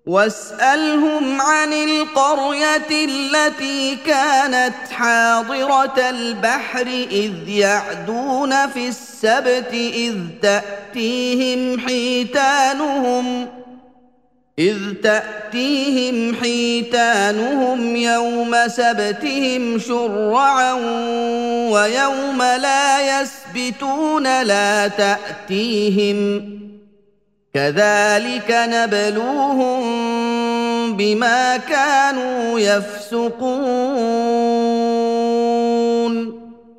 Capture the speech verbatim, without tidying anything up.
واسألهم عن القرية التي كانت حاضرة البحر إذ يعدون في السبت إذ تأتيهم حيتانهم إذ تأتيهم حيتانهم يوم سبتهم شرعا ويوم لا يسبتون لا تأتيهم كذلك نبلوهم بما كانوا يفسقون